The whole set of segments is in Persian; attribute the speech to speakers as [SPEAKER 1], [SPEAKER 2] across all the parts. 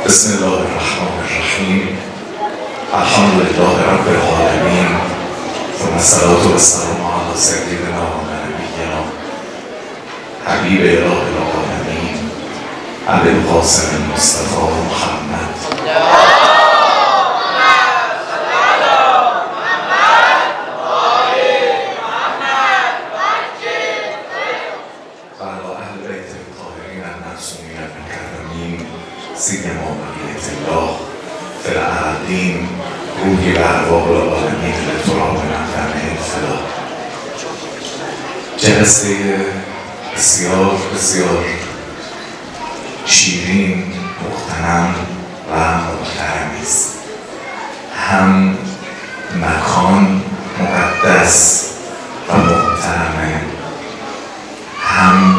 [SPEAKER 1] بسم الله الرحمن الرحیم. الحمد لله رب العالمین ثم الصلاة والسلام علی سیدنا و نبینا حبیب اله العالمین ابی القاسم المصطفى محمد. سیدنا بقیت الله فی الارضین روحی و ارواح العالمین لتراب مقدمه فدا. جلسه بسیار بسیار شیرین، مغتنم و محترمی است. هم مکان مقدس و محترمه، هم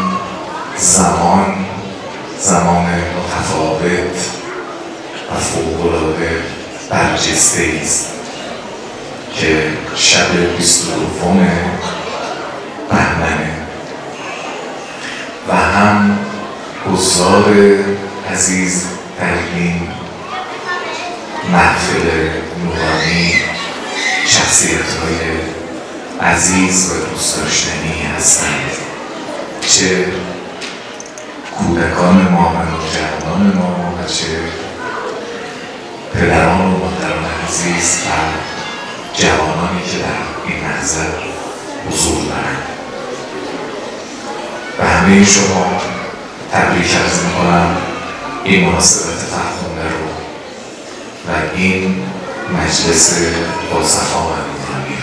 [SPEAKER 1] زمان متفاوت و فوق‌العاده برجسته است که شب 22 بهمنه و هم حضار عزیز در این محفل نورانی شخصیت‌های عزیز و دوست داشتنی هستند، چه کودکان ما و نوجوانان ما و چه پدران و مادران عزیز و جوانانی که در این محضر حضور دارند. و همه شما تبریک عرض می‌کنم این مناسبت فرخنده رو و این مجلس باصفا و نورانی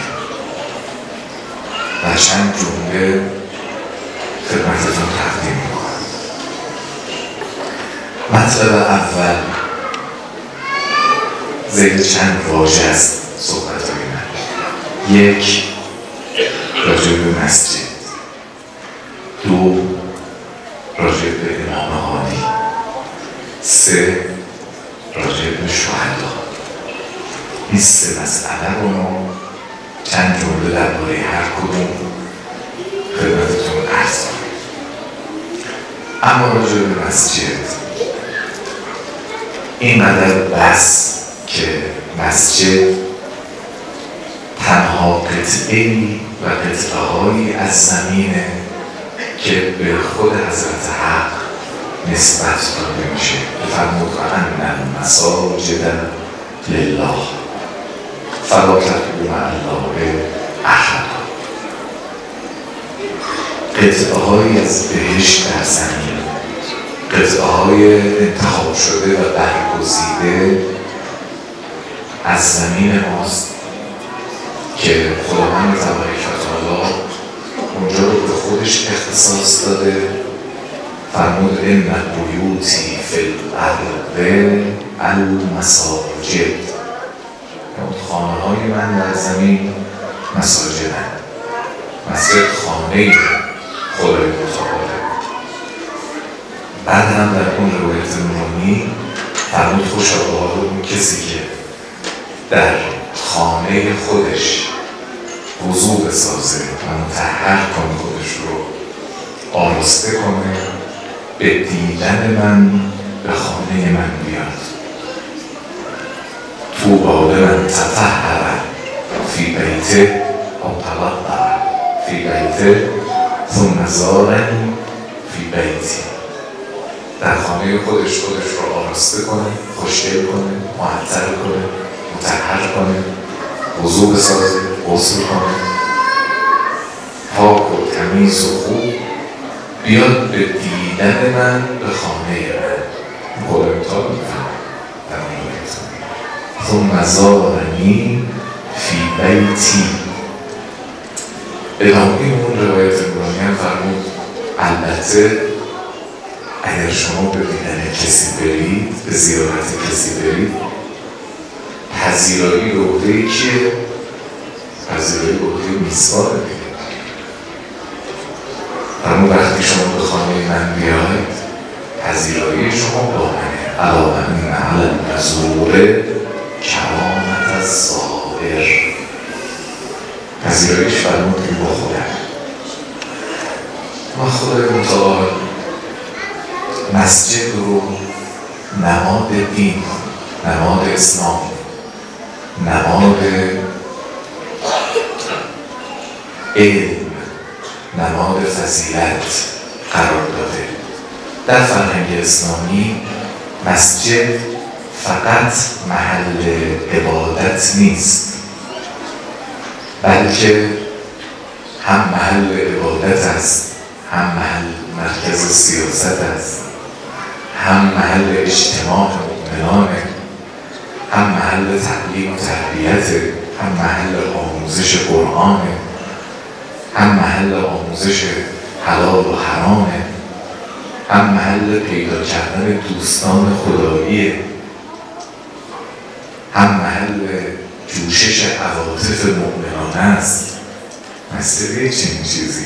[SPEAKER 1] و چند جمله خدمتتون تقدیم می‌کنم. مطلب اول زیر چند واژه است صحبت‌های من. یک، راجع به مسجد. دو، راجع به امام هادی. سه، راجع به شهدا. این سه مسئله رو چند جمله درباره هر کدوم خدمتتون عرض کنم. اما راجع به مسجد اینقدر بس که مسجد تنها قطعه‌ای و قطعه‌هایی از زمینه که به خود حضرت حق نسبت داده میشه. فرمود ان المساجد لله فلا تدعوا مع الله احدا. قطعه‌هایی از بهشت در زمین، قطعه‌های انتخاب شده و برگزیده از زمین ماست که خداوند تبارک و تعالی اونجا رو به خودش اختصاص داده. فرمود ان بیوتی فی الارض المساجد. خانه‌های من در زمین مساجدن. مسجد خانه خدای متعال. بعد هم در اون روایت نورانی فرمود خوشا به حال اون کسی که در خانه خودش وضو بسازه و مطهر کنه، خودش رو آراسته کنه، به دیدن من به خانه من بیاد. طوبی لمن تطهر فی بیته او توضأ فی بیته ثم زارنی فی بیتی. در خانه خودش رو آراسته کنه، خوشگل کنه، معطر کنه، مطهر کنه، وضو بسازه، غسل کنه، پاک و تمیز و خوب بیاد به دیدن من به خانه من. خدا متعال می‌فرماید در اون روایت ثم زارنی فی بیتی. ادامه اون روایت نورانی هم فرمود البته اگر شما به دیدن کسی برید، به زیارت کسی برید، پذیرایی به عهده کیه؟ پذیرایی به عهده میزبانه دیگه. اما وقتی شما به خانه من بیاید، پذیرایی شما با منه. الا ان علی المزور کرامت الزائر. پذیراییش فرمود که با خودم. و خدای متعال مسجد رو نماد دین، نماد اسلام، نماد علم، نماد فضیلت قرار داده. در فرهنگ اسلامی مسجد فقط محل عبادت نیست، بلکه هم محل عبادت است، هم محل مرکز سیاست است، هم محل اجتماع مؤمنانه، هم محل تعلیم و تربیت، هم محل آموزش قرآنه، هم محل آموزش حلال و حرامه، هم محل پیدا کردن دوستان خداییه، هم محل جوشش عواطف مؤمنانه است. مسجد چنین چیزیه.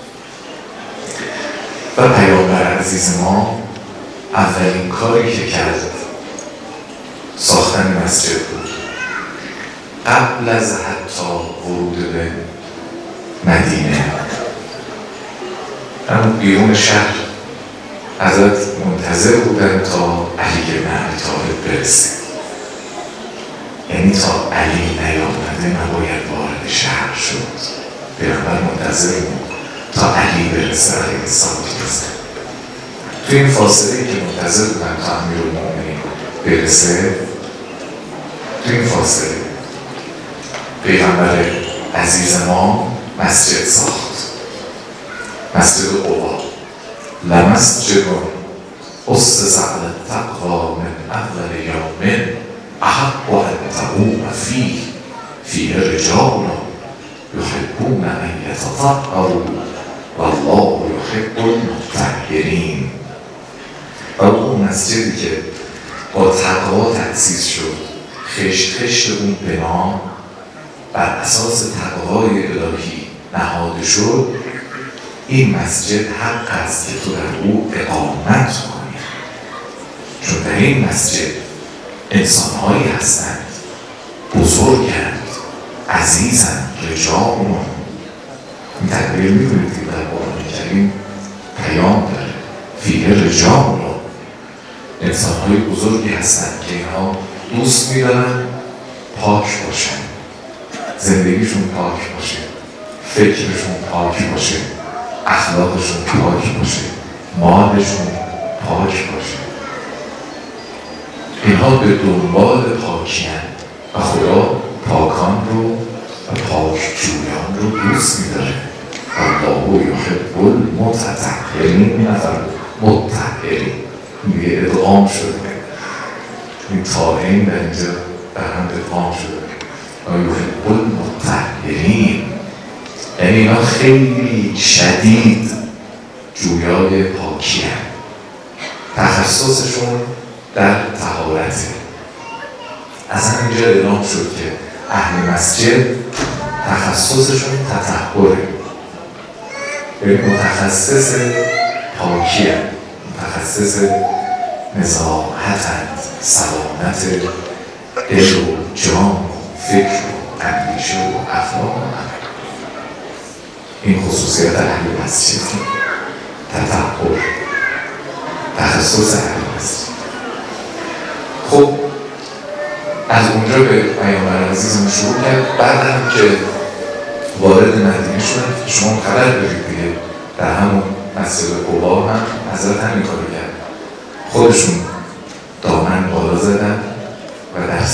[SPEAKER 1] و پیامبر عزیز ما اولین کاری که کرد ساختن مسجد بود. قبل از حتی ورود به مدینه، اما بیرون شهر حضرت منتظر بودن تا علی بن ابی طالب برسه. یعنی تا علی نیامده نباید وارد شهر شد. پیامبر منتظر بود تا علی برسه علیه السلام. تو این فاصله که منتظر بودن تا امیرالمومنین برسه، تو این فاصله پیغمبر عزیز ما مسجد ساخت. مسجد قبا، لمسجد اسس علی التقوی من اول یوم احق ان تقوم فیه رجال یحبون ان یتطهروا والله یحب المطهرین. و اون مسجدی که با تقوا تأسیس شد، خشت خشت اون بنا بر اساس تقوای الهی نهاده شد، این مسجد حق است که تو در او اقامت کنی. چون در این مسجد انسانهایی هستند بزرگند، عزیزند، رجالون. این تقبیر می‌دونید که در قرآن کریم پیام داره، فیه رجالون، انسانهای بزرگی هستند که اینها دوست می‌دارن پاک باشن، زندگیشون پاک باشه، فکرشون پاک باشه، اخلاقشون پاک باشه، مالشون پاک باشه. اینها به دنبال پاکی هستند و خدا پاکان رو و پاکجویان رو دوست می‌داره. الله یحب المتطهرین و مطهرین. دیگه ادغام شده، این طائعین در اینجا در هم ادغام شده. و یحب المطهرین، یعنی اینا خیلی شدید جویای پاکی هستند. تخصصشون در طهارته. از همینجا اعلام شد که اهل مسجد تخصصشون تطهره، یعنی متخصص پاکی هستند، متخصص نزاهتند، سلامت دل و جان و فکر و اندیشه و اخلاق و عمل. این خصوصیت اهل مسجد، تطهر، تخصص اهل مسجد. خب از اونجا به پیامبر عزیزمون شروع کرد. بعد هم که وارد مدینه شدن، شما خبر دارید دیگه، در همون مسجد قبا هم حضرت همین کارو کرد. خودشون دامن بالا زدن و در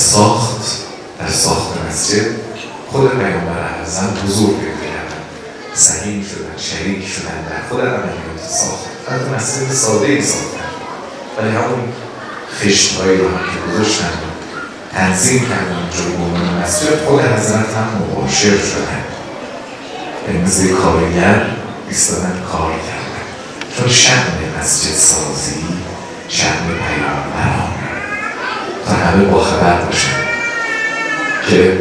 [SPEAKER 1] ساخت مسجد خود پیامبر اعظم حضور پیدا کردن، سهیم شدن، شریک شدن در خود عملیات ساخت. حتی مسجد ساده‌ای ساختن، ولی همون خشت‌هایی رو هم که گذاشتن تنظیم کردن جلوی بنیان مسجد، خود حضرت هم مباشر شدن، یعنی مثل کارگر ایستادن کار کردن. چون شأن مسجد سازی شأن پیامبران، تا همه باخبر باشن که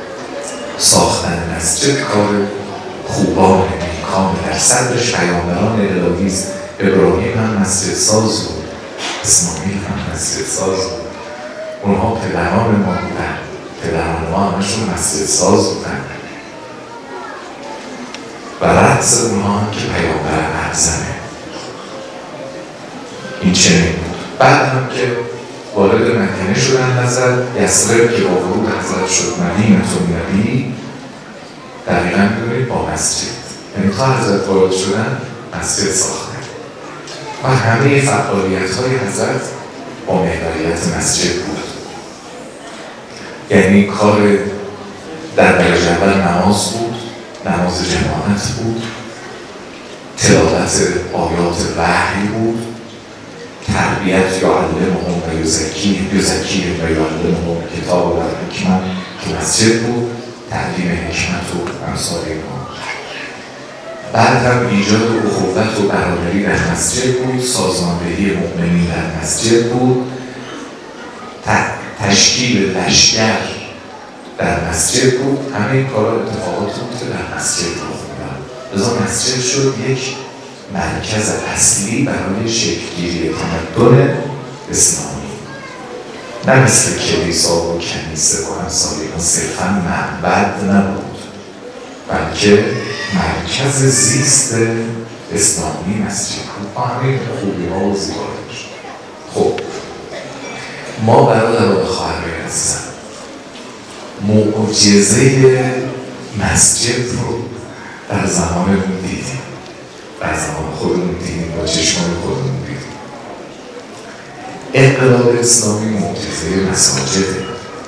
[SPEAKER 1] ساختن مسجد کار خوبان نیکان، در صدرش پیامبران الهی است. ابراهیم هم مسجد ساز بود، اسماعیل هم مسجد ساز بود. اونها پدران ما بودن، پدران ما همشون مسجد ساز بودن و رأس اونها هم که پیامبر اعظمه. این چنین بود. بعد هم که وارد مدینه شدن حضرت. یثرب که با ورود حضرت شد مدینه النبی، دقیقا می‌دونید با مسجد، یعنی تا حضرت وارد شدن مسجد ساختن و همه فعالیت‌های حضرت با محوریت مسجد بود. یعنی کار در درجه اول نماز بود، نماز جماعت بود، تلاوت آیات وحی بود، تربیت یعلمهم و یزکیهم و یعلمهم کتاب و حکمت که مسجد بود، تعلیم حکمت و امثال اینها. بعد هم ایجاد اخوت و برادری در مسجد بود، سازماندهی مؤمنین در مسجد بود، تشکیل لشکر در مسجد بود. همه این کارا اتفاقات بود که در مسجد رخ می‌داد. لذا مسجد شد یک مرکز اصلی برای شکل‌گیری تمدن اسلامی. نه مثل کلیسا و کنیسه و امثال اینها صرفاً معبد نبود، بلکه مرکز زیست اسلامی مسجد بود با همه خوبی‌ها و زیبایی‌هاش. خب ما برادران خواهرای عزیزم معجزه مسجد رو در زمانمون دیدیم، در زمان خودمون دیدیم، با چشمان خودمون دیدیم. انقلاب اسلامی معجزه مساجده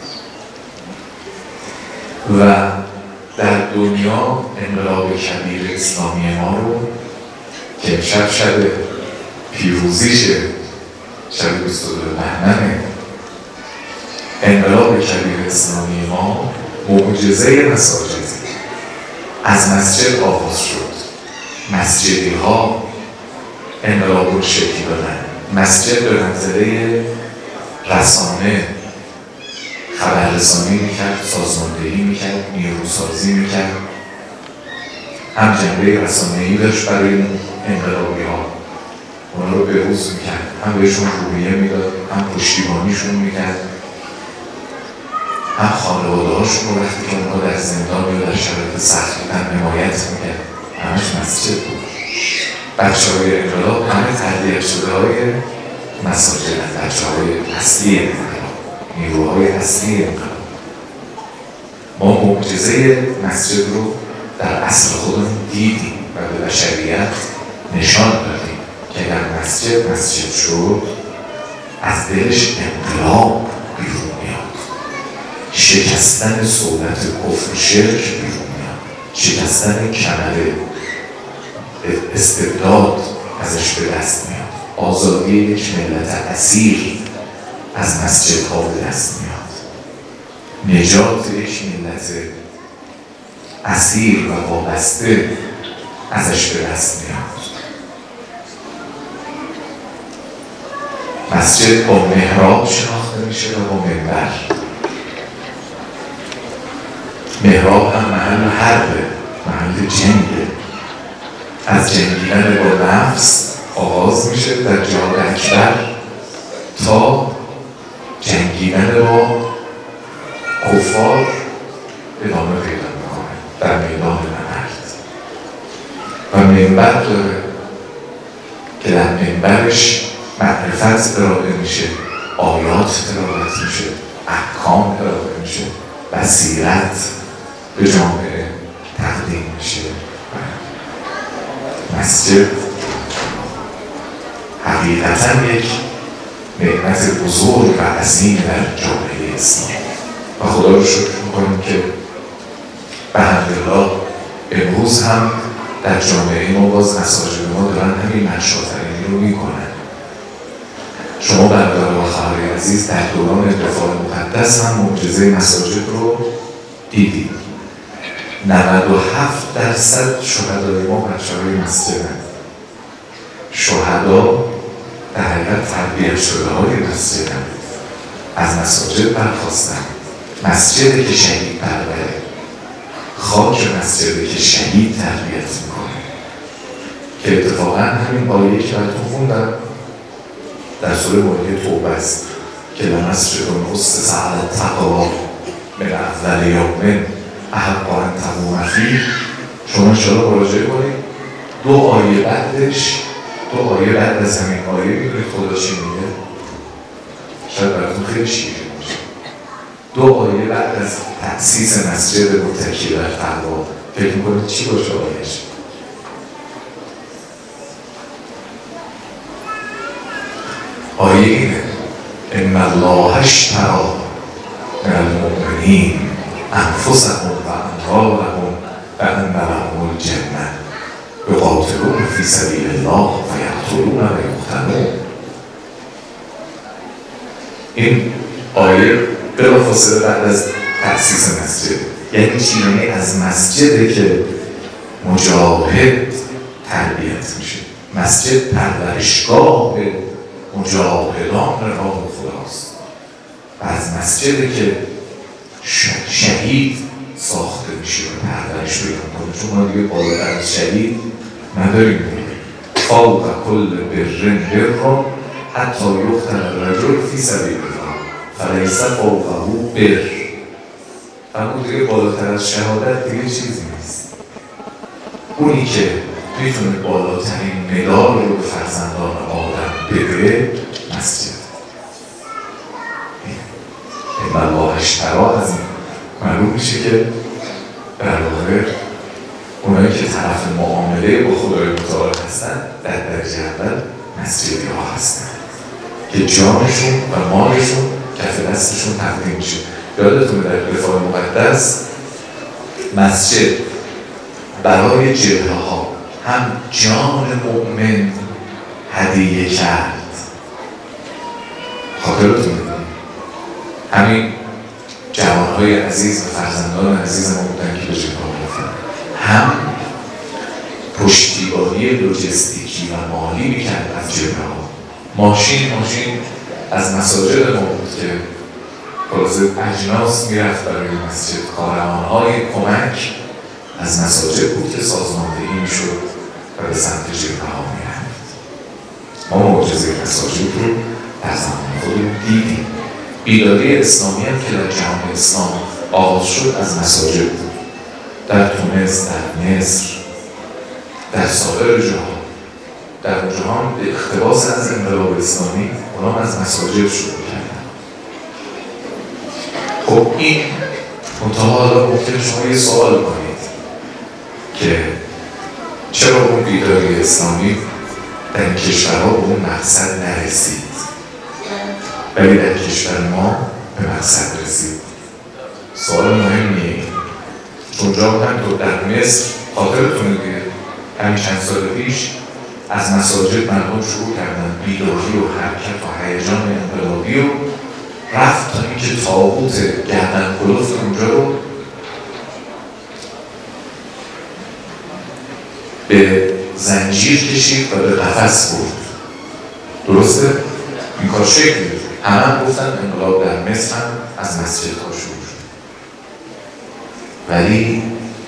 [SPEAKER 1] و در دنیا انقلاب کبیر اسلامی ما رو که امشب شب پیروزیشه، شب 22 بهمنه، انقلاب کبیر اسلامی ما معجزه مساجد از مسجد آغاز شد. مسجدی ها انقلاب رو شکل دادن. مسجد به منزله رسانه خبررسانی میکرد، سازماندهی میکرد، نیروسازی میکرد. هم جنبه رسانه‌ای داشت برای انقلابی ها، اونا رو بروز میکرد، هم بهشون روحیه میداد، هم پشتیبانیشون میکرد، هم خانواده هاشون رو وقتی که اونها در زندان یا در شرایط سخت بودن حمایت میکرد. همش مسجد بود. بچه های انقلاب همه تربیت شده های مساجد، بچه های اصلی انقلاب، نیروهای اصلی انقلاب. ما معجزه مسجد رو در عصر خودمون دیدیم و به بشریت نشان دادیم که در مسجد شد، از دلش انقلاب بیرون میاد، شکستن صورت کفر و شرک بیرون میاد، شکستن کمر استبداد ازش به دست میاد، آزادی یک ملت اسیر از مسجدها به دست میاد، نجات یک ملت اسیر و وابسته ازش به دست میاد. مسجد با محراب شناخته میشه و با منبر. محراب هم محل حربه، محل جنگه. از جنگیدن با نفس آغاز میشه در جهاد اکبر تا جنگیدن با کفار ادامه پیدا میکنه در میدان نبرد. و منبر داره که در منبرش معرفت ارائه میشه، آیات تلاوت میشه، احکام ارائه میشه، بصیرت به جامعه تقدیم میشه. مسجد حقیقتا یک نعمت بزرگ و عظیم در جامعه اسلامی و خدا رو شکر میکنیم که بحمدالله امروز هم در جامعه ما باز مساجد ما دارن همین منشاطرینی رو میکنن. شما برادران و خواهرای عزیز در دوران دفاع مقدس هم معجزه مساجد رو دیدید. 97% شهدای ما بچه‌های مسجدند. شهدا در حقیقت تربیت شده های مسجدند، از مساجد برخواستند. مسجدی که شهید پروره، خاک مسجدی که شهید تربیت میکنه، که اتفاقا همین آیه که براتون خوندم در سوره مائده توبه است که لمسجد اسس علی التقوی من اول یوم احق ان تقوم فیه. شما انشاءالله مراجعه کنید. دو آیه بعد از همین آیه میدونید خدا چی میگه؟ شاید براتون خیلی شیرین باشه. 2 آیه بعد از تأسیس مسجد متکی بر تقوا فکر میکنید چی باشه آیهش؟ آیه اینه: ان الله اشتری من المؤمنین انفسهم و اموالهم بأن لهم الجنة یقاتلون فی سبیل الله و یقتلون و یقتلون. این آیه بلافاصله بعد از تأسیس مسجد، یعنی چی؟ یعنی از مسجده که مجاهد تربیت میشه. مسجد پرورشگاه مجاهدان راه خداست و از مسجده که شهید ساخته میشه و پرورش پیدا میکنه. چون ما دیگه بالاتر از شهید نداریم. فوق کل بر بر حتی یقتل الرجل فی سبیل الله فلیس فوقه بر. اما دیگه بالاتر از شهادت دیگه چیزی نیست. اونی که میتونه بالاترین مدال رو به فرزندان آدم بده مسجد. این الله اشتری از این معلوم میشه که در واقع اونایی که طرف معامله با خدای متعال هستن در درجه اول مسجدی ها هستن که جانشون و مالشون کف دستشون تقدیم میشه. یادتونه در رفاه مقدس مسجد برای جبهه ها هم جان مؤمن هدیه کرد. خاطرتون همین جوانهای عزیز و فرزندان عزیز ما بودن که به جبهه ها رفتن، هم پشتیبانی لوجستیکی و مالی میکرد از جبهه ها. ماشین از مساجد ما بود که خلاصه اجناس میرفت برای مسجد. کاروانهای کمک از مساجد بود که سازماندهی میشد و به سمت جبهه ها میرفت. ما معجزه مساجد رو در زمان خودمون دیدیم. بیداری اسلامی هم که در جهان اسلام آغاز شد از مساجد بود. در تونس، در مصر، در سایر جهان. در جهان به اقتباس از انقلاب اسلامی اونام از مساجد شروع کردن. خب این منتها حالا ممکنه شما یه سوال کنید که چرا اون بیداری اسلامی در این کشورها به اون مقصد نرسید ولی در کشور ما به مقصد رسید؟ سوال مهمیه. اونجا هم در مصر خاطرتونه دیگه همین چند سال پیش از مساجد مردم شروع کردن بیداری و حرکت و هیجان انقلابی و رفت تا اینکه طاغوت گردن کلفت اونجا رو به زنجیر کشید و به قفس برد. درسته؟ این کار شکل دید. همه گفتن انقلاب در مصر هم از مسجدها شروع شد ولی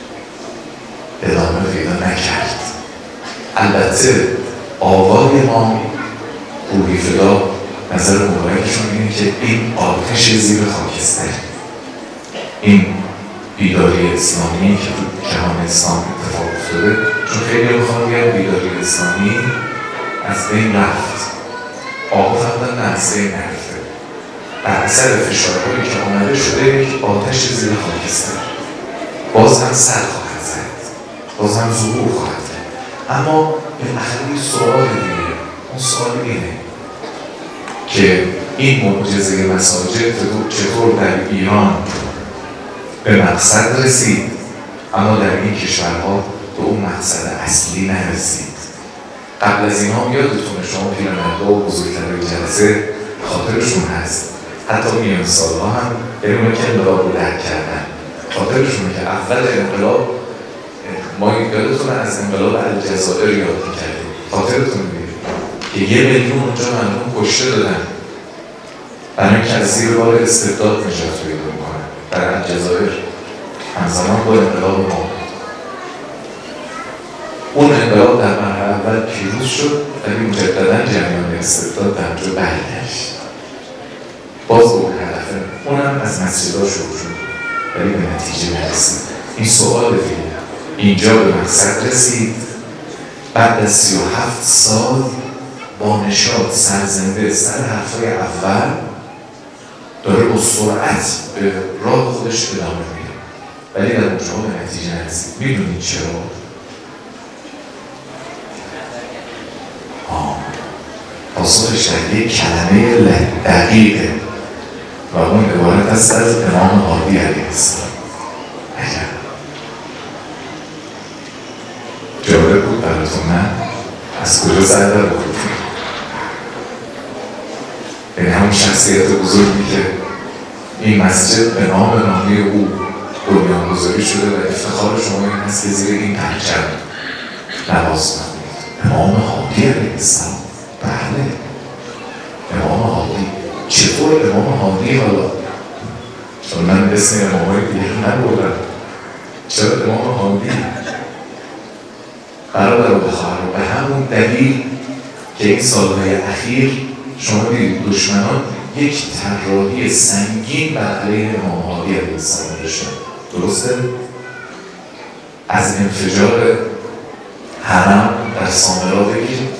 [SPEAKER 1] ادامه پیدا نکرد. البته آوای ما روحی فدا نظر مبارکشون اینه که این آتش زیر خاکستر، این بیداری اسلامی که تو جهان اسلام اتفاق افتاده، چون خیلی میخوام بگم بیداری اسلامی از بین رفت. آقا فرمودن نه از بین نرفته. بر اثر فشارهایی که آمده شده یک آتش زیر خاکستر. باز هم سر خواهد زد، باز هم ظهور خواهد زد. اما بالاخره یه سوال دیگه، اون سوال اینه که این معجزه مساجد چطور در ایران به مقصد رسید اما در این کشورها به اون مقصد اصلی نرسید. قبل از این هم یادتونه شما پیرمردا و بزرگترهای جلسه خاطرشون هست، حتی میان سالها هم یعنی که انقلاب رو درک کردن. خاطرشونه که اول انقلاب ما یادتونه از انقلاب الجزائر یاد می‌کردیم. خاطرتون میگه که 1 میلیون اونجا مردم کشته دادن برای اینکه از زیر بار استبداد نجات پیدا می‌کنن در الجزائر همزمان با انقلاب ما. اون انقلاب در مرحله اول پیروز شد ولی مجددا جریان استبداد در اونجا برگشت. باز به اون هدفه اونم از مسجدها شروع شد ولی به نتیجه نرسید. این سوال دیگه اینجا به مقصد رسید بعد از 37 سال با نشاط سرزنده سر حرفای اول سرعت به راه خودش ادامه میده، ولی در اونجا به نتیجه نرسید. میدونید چرا؟ پاسخش در یک کلمه دقیقه و اون عبارت است از امام هادی علیه السلام. جالب بود براتون نه؟ از کجا سر در بود؟ یعنی همون شخصیت بزرگی که این مسجد به نامی او بنیانگذاری شده و افتخار شما این هست که زیر این پرچم نواز کنید. امام هادی علیه السلام. بله، امام هادی. چطور امام هادی حالا؟ چون من اسم امامای دیگه نبودم. چرا امام هادی؟ برادر و بخواهر به همون دلیل که این سالهای اخیر شما دیدید دشمنان یک طراحی سنگین بر علیه امام هادی علیه السلام داشتن. درسته؟ از انفجار حرم در سامرا بگیرید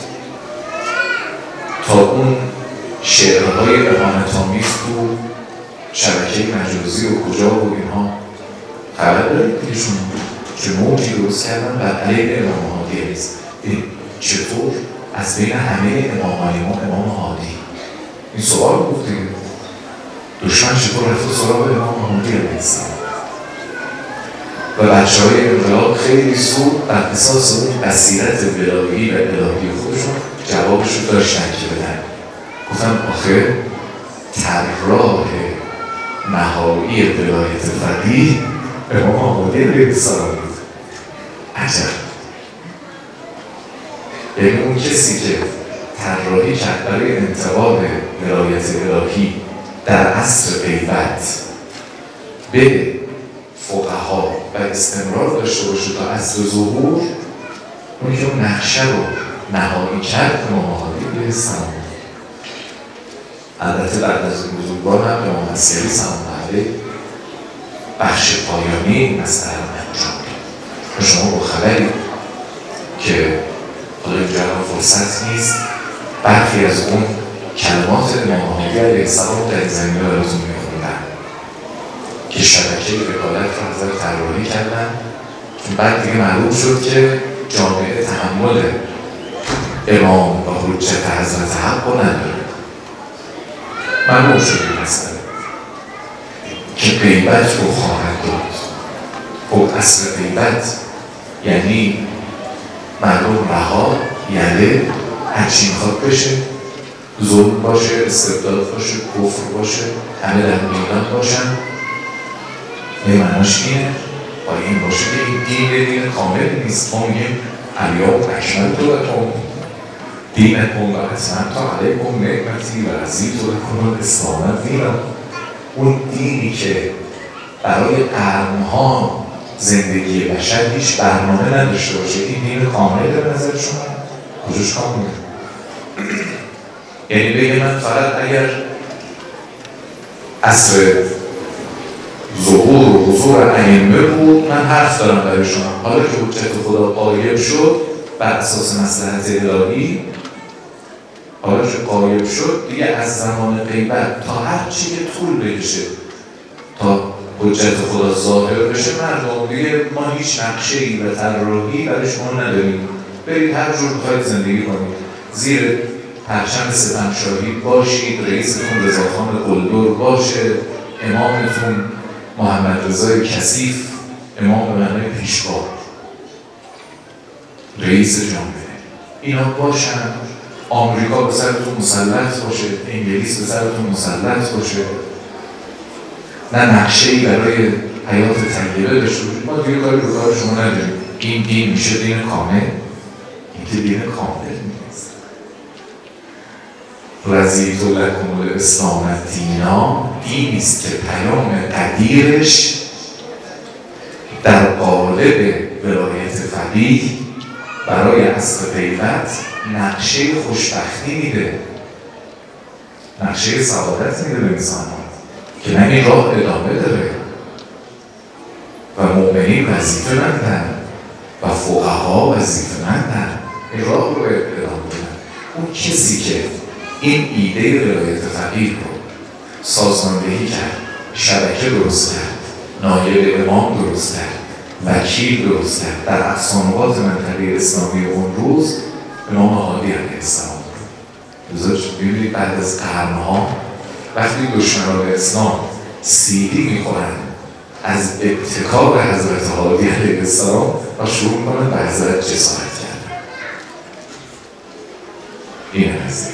[SPEAKER 1] تا اون شعرهای اهانت‌آمیز تو شبکه مجازی و کجا و اینها خبر دارید دیگهشون که موجی درست کردن بر علیه امام هادی علیه السلام. چطور از بین همه امام هادی؟ این سوال بود دیگه. دشمن چطور رفت سراغ امام هادی علیه السلام و بچه‌های انقلاب خیلی زود بر اساس اون بصیرت ولایی و الهی خودشون جوابش رو داشتن که بدن. گفتم آخه طراح نهایی ولایت فقیه امام هادی علیه السلام بود. عجب. یعنی اون کسی که طراحی کرد برای انتقال ولایت الهی در عصر غیبت به فقها و استمرار داشته باشه تا عصر ظهور، اون که اون نقشه رو نهایی کرد امام هادی علیه السلام. البته بعد از این بزرگوار هم امام عسکری سلام علیه بخش پایانی این مسئله رو انجام داد. شما با خبری که حالا اینجا فرصت نیست برخی از اون کلمات امام هادی علیه السلام در این زمینه براتون میخوندن که شبکه وکالت رو حضرت طراحی کردن. بعد دیگه معلوم شد که جامعه تحمل امام و حجت حضرت حق رو نداره. معلوم شد این مسئله که غیبت رو خواهد داد. خب اصل غیبت یعنی مردم رها، یله، هرچی میخواد بشه، ظلم باشه، استبداد باشه، کفر باشه، همه در میدان باشن. یه معناش اینه باید این باشه که این دین کامل نیست. ما میگیم الیوم اکملت لکم دینکم و اتممت علیکم نعمتی و رضیت لکم الاسلام دینا. اون دینی که برای قرنها زندگی بشر هیچ برنامه نداشته باشه، این دین کامل به نظر شما کجاش کامله؟ یعنی بگه من فقط اگر عصر ظهور و حضور ائمه بود من حرف دارم برای شما. حالا که حجت خدا غایب شد بر اساس مصلحت الهی، حالا که غایب شد دیگه از زمان غیبت تا هر چی که طول بکشه تا حجت خدا ظاهر بشه مردم دیگه ما هیچ نقشه‌ای و طراحی برای شما نداریم. برید هر جور بخواید زندگی کنید، زیر پرچم ستمشاهی باشید، رئیستون رضاخان قلدر باشه، امامتون محمد رضای کثیف، امام به معنای پیشوا، رئیس جامعه، اینا باشن. آمریکا به سرتون مسلط باشه، انگلیس به سرتون مسلط باشه، نه نقشه‌ای برای حیات طیبه داشته باشید، ما دیگه کاری به کار شما نداریم. این دین میشه دین کامل؟ این که دین کامل نیست. رضیت لکم الاسلام دینا دینیست که پیام قدیرش در قالب ولایت فقیه برای عصر غیبت نقشه خوشبختی میده، نقشه سعادت میده به انسان‌ها که نه این راه ادامه داره و مؤمنین وظیفه مندن و فقها وظیفه مندن این راه رو ادامه بدن. اون کسی که این ایده ولایت فقیه رو سازماندهی کرد، شبکه درست کرد، نایب امام درست کرد، وکیل درست کرد در افسانه‌آباد منطقه اسلامی اون روز امام هادی علیه السلام بود. ببینید بعد از قرنها وقتی دشمنان اسلام سیدی میخورن از ابتکار حضرت هادی علیه السلام و شروع میکنن به حضرت جسارت کردن. این هستی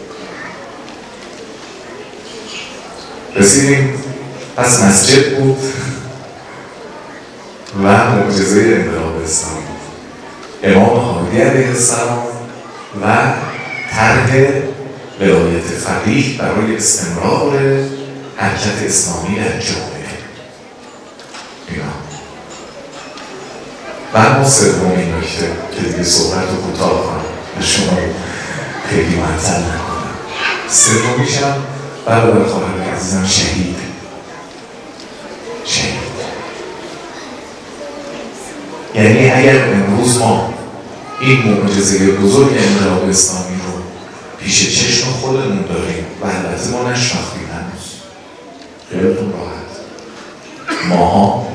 [SPEAKER 1] رسیدیم. پس مسجد بود و معجزه انقلاب اسلامی، امام هادی علیه السلام و طرح ولایت فقیه برای استمرار حرکت اسلامی در جامعه. و ما سومین نکته که دیگه صحبت رو کوتاه کنم و شما خیلی معطل نکنم. سومیشم برادر خواهر عزیزم شهید. یعنی اگر امروز ما این معجزه بزرگ انقلاب اسلامی رو پیش چشم خودمون داریم و البته ما نشناختیم هنوز، خیلیتون راحت، ماها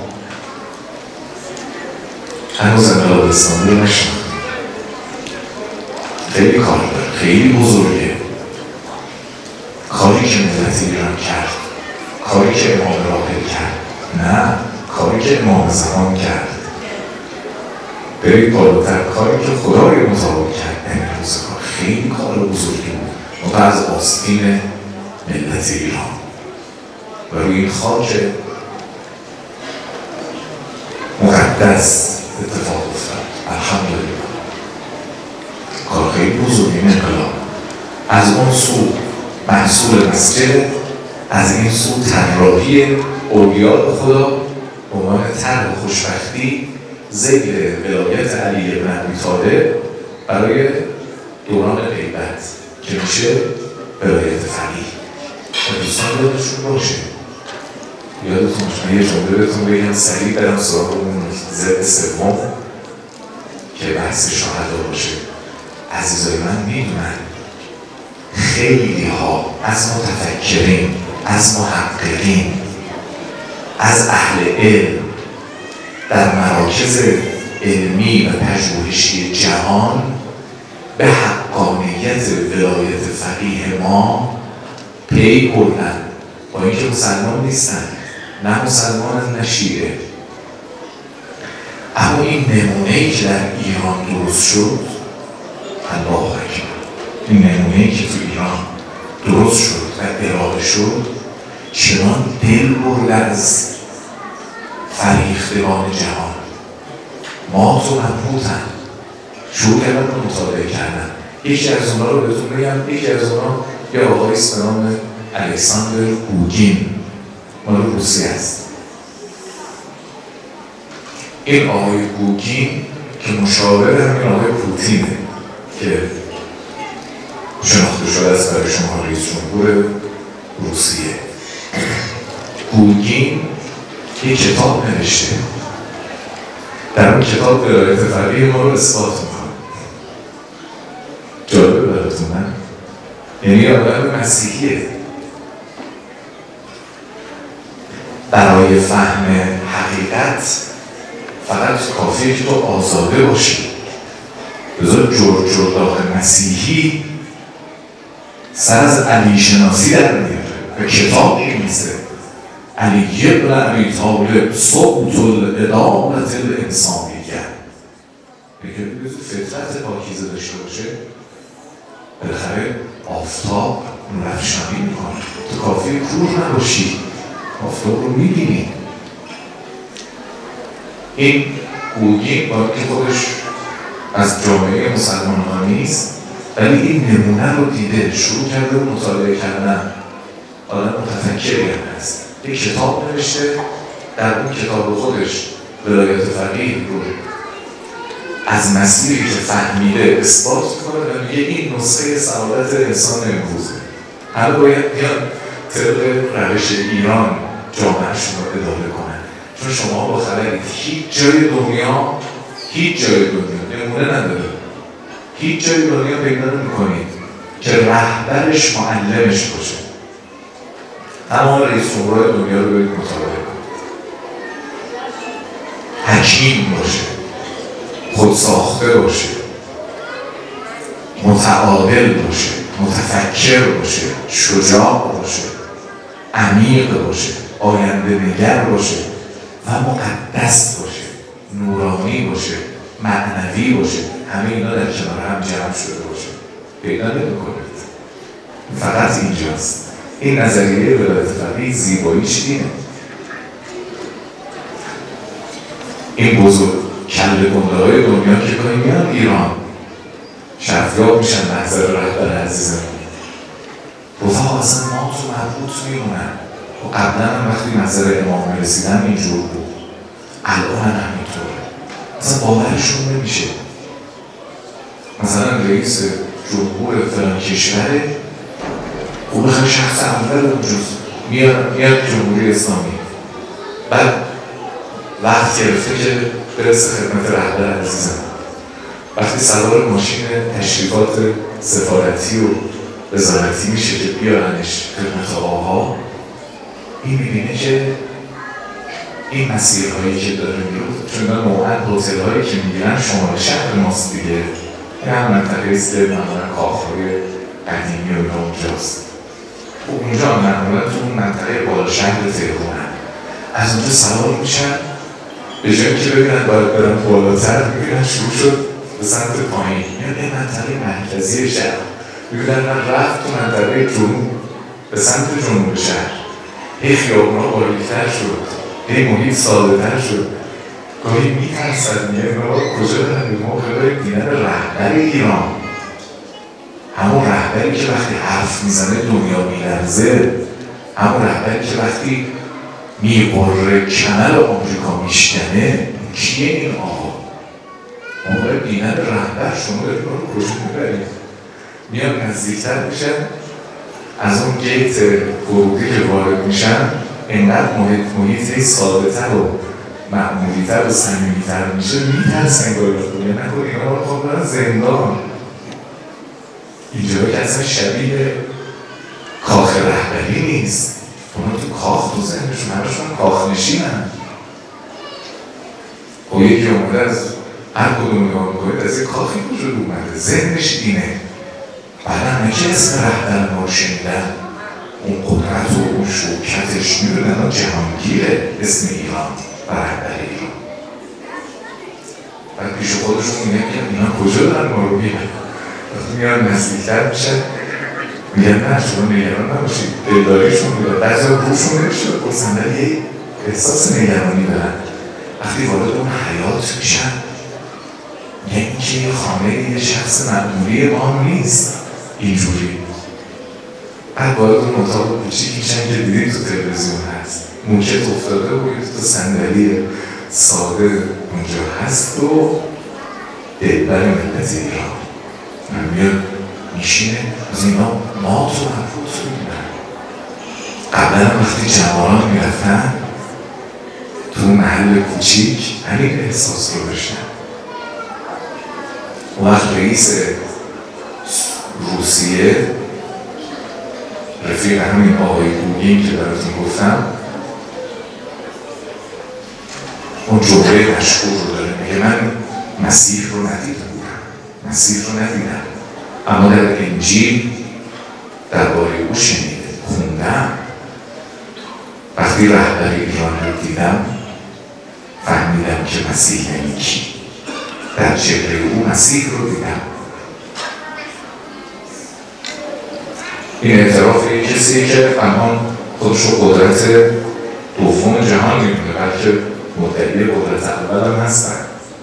[SPEAKER 1] هنوز انقلاب اسلامی رو نشناختیم. خیلی کار داره، خیلی بزرگه. کاری که ملت ایران کرد، کاری که امام راحل کرد، نه کاری که امام زمان کرد، برید بالاتر، کاری که خدای متعال کرد امروز کار خیلی کار بزرگی بود و از آستین ملت ایران و روی این خاک مقدس اتفاق افتاد. الحمدلله کار خیلی بزرگی انقلاب. از اون سو محصول مسجد، از این سو طراحی اولیاء خدا به عنوان طرح خوشبختی ذکر ولایت علی بن ابی طالب برای دوران غیبت که میشه ولایت فقیه. و دوستان یادشون باشه، یادتون باشه، یه جمله بهتون بگم سریع برم سراغ اون ضد سوم که بحث شهدا باشه. عزیزای من میدونن خیلی ها از متفکرین، از محققین، از اهل علم در مراکز علمی و پژوهشی جهان به حقانیت ولایت فقیه ما پی بردن، با اینکه مسلمان نیستن، نه مسلمان نه شیعه. اما این نمونه‌ای که در ایران درست شد، الله اکبر، این نمونه‌ای که تو ایران درست شد و ارائه شد چنان دل برده از فریختگان جهان. ما تو مبهوتن، شروع کردن رو مطالعه کردن. یکی از اونها رو بهتون بگم، یکی از اونها یه آقاییست به نام الکساندر گوگین، مال روسیه است. این آقای گوگین که مشاور همین آقای پوتینه که شناخته شده است برای شما رئیس جمهور روسیه. گوگین یک کتاب نوشته، در اون کتاب ولایت فقیه ما رو اثبات میکنه. جالبه براتون نه؟ یعنی آدم مسیحیه. برای فهم حقیقت فقط کافیه که تو آزاده باشی. بذار جرداغ مسیحی سر از علی شناسی در میاره و کتاب می‌نویسه. علی بن ابی طالب صوت الادامت الانسانیه. بگه بگه فطرت پاکیزه داشته باشه، بالاخره آفتاب روشنایی میکنه. تو کافی کور نباشی، آفتاب رو میبینی. این گوگین با که خودش از جامعه مسلمان نیست، ولی این نمونه رو دیده، شروع کرده و مطالعه کردن. آدم متفکری هست، یک کتاب نوشته، در اون کتاب خودش ولایت فقیه رو از مسیری که فهمیده اثبات میکنه و میگه این نسخه سعادت انسان امروزه. همه باید بیان طبق روش ایران جامعهشون رو اداره کنن، چون شما با خبرید هیچ جای دنیا نمونه نداره. هیچ جای دنیا پیدا نمی‌کنید که رهبرش معلمش باشه. تمام رئیس جمهورهای دنیا رو برید مطالعه کنید. حکیم باشه، خودساخته باشه، متعادل باشه، متفکر باشه، شجاع باشه، عمیق باشه، آینده نگر باشه و مقدس باشه، نورانی باشه، معنوی باشه. همه اینا در کنار هم جمع شده باشه. پیدا نمی‌کنید. فقط اینجاست. این نظریه ولایت فقیه زیباییش اینه. این بزرگ کله گنده‌های دنیا که گاهی میان ایران شرفیاب میشن محضر رهبر عزیزمون. رفاق اصلا ما تو مربوط میمونن. و قبلا هم وقتی محضر امام میرسیدن اینجور بود. الان همینطوره. اصلا باورشون نمیشه. مثلا رئیس جمهور فلان کشوره او بخواه شخص اول اونجاست میاد جمهوری اسلامی، بعد وقت گرفته که برسه خدمت رهبر عزیزم. وقتی سوار ماشین تشریفات سفارتی و وزارتی میشه که بیارنش خدمت آقاها، این میبینه که این مسیرهایی که داره میرود، چون نوعا هتل‌هایی که میگیرن شمال شهر ماست دیگه، این هم منطقه است که معمولا کاخهای قدیمی و اینا اونجاست. اونجا معمولا تو اون منطقه بالا شهر تهران از اونجا سوار میشن، به جایی که ببینن باید برن بالاتر، میبینن شروع شد به سمت پایین، میاد به منطقه مرکزی شهر، میبینن من رفت تو منطقه جنوب به سمت جنوب شهر، هی خیابونا باریک‌تر شد، هی محیط ساده‌تر شد. گاهی میترسد میگه ما کجا دارن ما برای دیدن رهبر ایران، همون رهبری که وقتی حرف میزنه دنیا میلرزه، همون رهبری که وقتی میبره کمر آمریکا میشکنه. کیه این آقا؟ ما برای دیدن رهبر شما دارید ما رو کجا میبرید؟ میان نزدیکتر میشن، از اون گیت ورودی که وارد میشن اینقدر محیط ساده‌تر و معمولی‌تر و صمیمی‌تر میشه، میترسن گاهی وقتا نکنه اینا رو خواب برن زندان. اینجا که اصلا شبیه کاخ رهبری نیست. اونا تو کاخ تو ذهنشون همشون کاخ نشینن. خب یکی اومده از هر کدوم نگاه میکنید از یک کاخی وجود اومده، ذهنش اینه. بعدم نکه اسم رهبر ما رو شنیدن، اون قدرت و اون شوکتش میدونن جهانگیره اسم ایران و رهبر ایران. بعد پیش خودشون میگن که اینا کجا دارن ما رو بیرن؟ وقتی میان نزدیکتر میشن میگن نه شما نگران نباشید، دلداریشون میدن، بعضی ها روشون نمیشه بپرسن ولی یه احساس نگرانی دارن. وقتی وارد اون حیات میشن یعنی که یه خانه یه شخص معمولی ما نیست اینجوری. بعد وارد اون اتاق کوچیک میشن که دیدید تو تلویزیون هست، موکت افتاده و یه تو صندلی ساده اونجا هست و دلبر ملت ایران من میاد میشینه. از اینا ما تو مربوط میدن. قبلا وقتی جوانان میرفتن تو محل کوچیک همین احساس رو داشتن. اون وقت رئیس روسیه رفیق همین آقای بوگین که براتون گفتم اون جمله مشهور رو داره، میگه من مسیح رو ندیدم اما در انجیل درباره او شنیده خوندم. وقتی رهبر ایران رو دیدم فهمیدم که مسیح یعنی کی. در چهره او مسیح رو دیدم. این اعتراف کسی که الان خودش رو قدرت دوم جهان می‌دونه، بلکه مدعی قدرت اول هم هستن.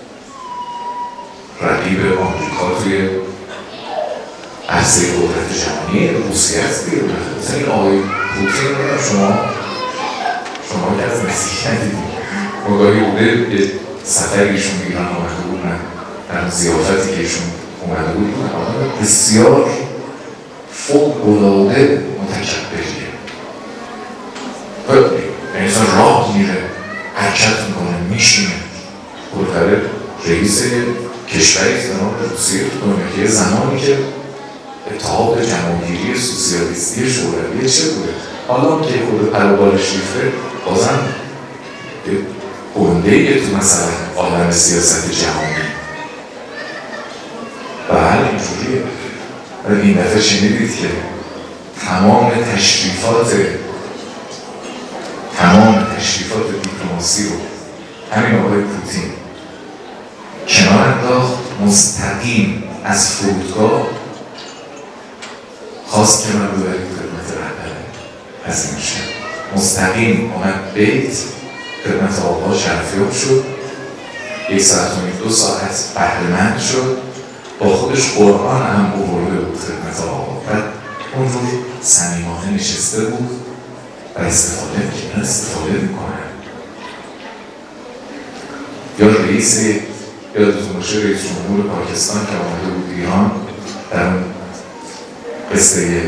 [SPEAKER 1] رقیب آمریکا توی عرصه قدرت جهانی روسیه هست دیگه. مثلا این آقای پوتین رو شما که از مسیح ندیدیم. مگاهی بوده یه سفریشون ایران آمده بودن، در زیافتی که ایشون اومده بود آدم بسیار فوق‌العاده متکبریه. یعنی اصلا راه میره، حرکت میکنه، میشینه. بالاخره رئیس کشوری است نام روسیه تو دنیا که یه زمانی که اتحاد جماهیری سوسیالیستی شوروی چه بوده؟ حالا که خود پروبالش ریخته بازم گنده‌ای تو مثلا عالم سیاست جهانی بله اینجوریه. این دفعه شنیدید که تمام تشریفات دیپلماسی رو همین آقای پوتین کنار انداخت، مستقیم از فرودگاه خواست که من ببرید خدمت رهبر هزینه شد، مستقیم اومد بیت خدمت آقا شرفیاب شد، 1 ساعت و نیم 2 ساعت بهره‌مند شد، با خودش قرآن هم آورده بود خدمت آقا. بعد اون رو صمیمانه نشسته بود و استفاده میکنن. یا رئیس یادتون باشه رئیس جمهور پاکستان که آمده بود ایران در اون قصه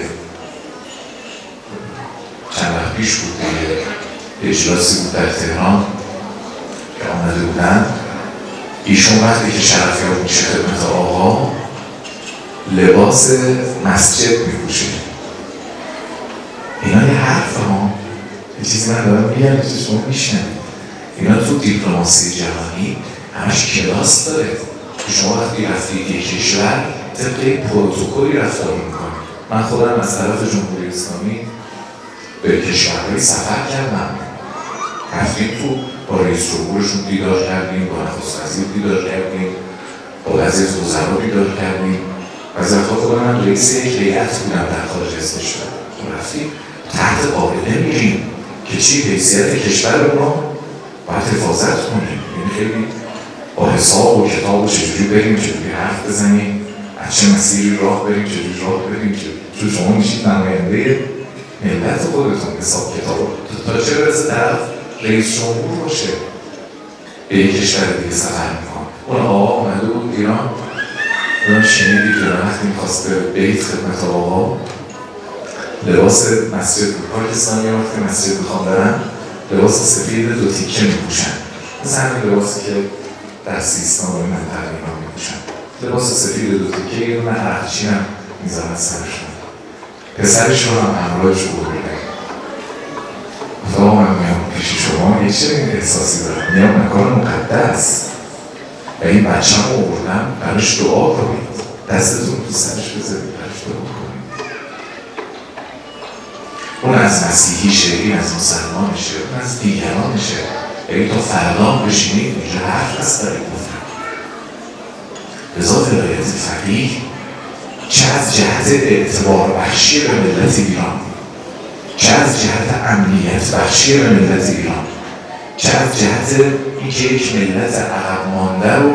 [SPEAKER 1] چند وقت پیش بود یه اجلاسی بود در تهران که آمده بودن، ایشون وقتی که شرفیاب میشه خدمت آقا لباس مسجد میپوشه. اینا یه حرف ها، یه چیزی من دارم میگم یه چیز شما میشنید. اینا تو دیپلماسی جهانی همش کلاس داره. شما وقتی رفتی یک کشور طبق پروتکلی رفتار میکنی. من خودم از طرف جمهوری اسلامی به کشورهایی سفر کردم، رفتیم تو با رئیس جمهورشون دیدار کردیم، با نخست وزیر دیدار کردیم، با بعضی از وزرا دیدار کردیم. بعضی وقتا خودم من رئیس یک هیئت بودم در خارج از کشور. رفتیم تحت قاعده میریم که چی حیثیت کشور رو باید حفاظت کنیم، یعنی خیلی با حساب و کتاب و چجوری بریم، چجوری حرف بزنیم، از چه مسیری راه بریم، چجوری راه بریم، چون شما میشید نماینده ملت خودتون، حساب کتاب تا چه برسه طرف رئیس جمهور باشه به یک کشور دیگه سفر میکنه. اون آقا اومده بود ایران، اون شنیدی که وقتی میخواسته بیت خدمت آقا لباس مسجد بود، پاکستانی ها وقتی مسجد میخوام برن لباس سفید 2 تیکه میپوشن، مثل همین لباسی که در سیستان و منطقه اینا میپوشن، لباس سفید 2 تیکه، یه دونه عرقچین هم میذارن سرشون، پسرشون هم همراهش بوده. تا من میام پیش شما یه چه این احساسی دارم، میام مکان مقدس و این بچه هم آوردم براش دعا کنید، دستتون تو سرش بذارید براش دعا کنید. اون از مسیحیشه، این از مسلمانشه، اون از دیگرانشه، یعنی تا فردا بشینید اینجا حرف هست برای گفتن. لذا ولایت فقیه چه از جهت اعتبار بخشی به ملت ایران، چه از جهت امنیت بخشی به ملت ایران، چه از جهت اینکه یک ملت عقب مانده رو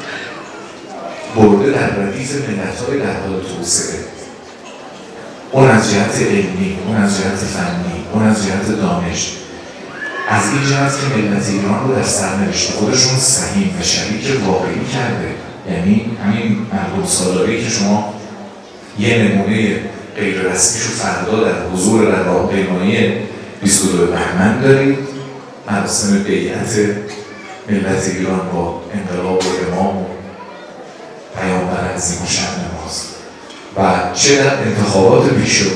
[SPEAKER 1] برده در ردیف ملت‌های در حال توسعه، اون از جهت علمی، اون از جهت فنی، اون از جهت دانش، از این جهت که ملت ایران رو در سرنوشت خودشون سهیم و شریک واقعی کرده. یعنی همین مردم سالاری که شما یه نمونه غیر رسمیشو فردا در حضور در راهپیمایی 22 بهمن دارید، مراسم بیعت ملت ایران با انقلاب و امام و پیامبر عظیم و شأن ماست. و چه در انتخابات پیشرو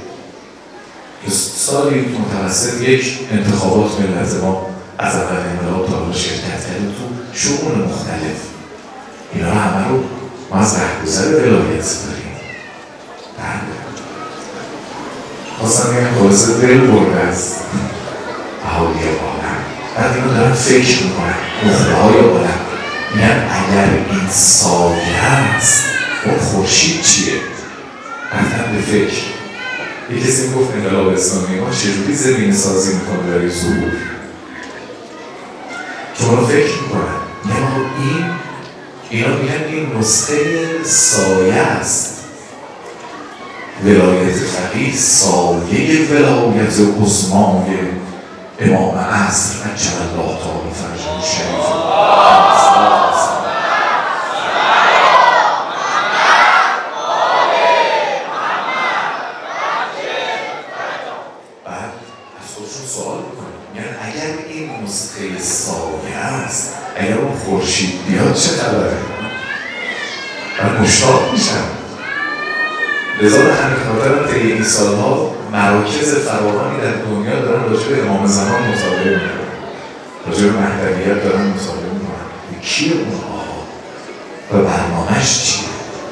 [SPEAKER 1] سالی متوسط یک انتخابات ملت ما از اول انقلاب تا حالا شرکت کرده تو شؤون مختلف. اینا رو همه رو ما از رهگذر ولایت داریم. خواستم بگم خلاصه دل برده است اهالی عالم. بعد اینا دارن فکر میکنن، نخبه های عالم میگن اگر این سایه هست اون خورشید چیه؟ رفتن به فکر. یه کسی میگفت انقلاب اسلامی ها چجوری زمین سازی میکنه برای ظهور؟ چون رو فکر میکنن اینا میگن این نسخه سایه است. ولایت فقیه سایه ولایت عظمای امام عصر عجل الله تعالی فرجه شریف. بعد از خودشون سوال میکنن، یعنی اگر این نسخه سایه است، اگر اون خورشید بیاد چه خبره؟ من مشتاق میشم. لذا همین خاطر طی این سالها مراکز فراوانی در دنیا دارن راجع به امام زمان مطالعه میکنن، راجع به مهدویت دارن مطالعه میکنن. کیه اونها و برنامه‌اش چیه؟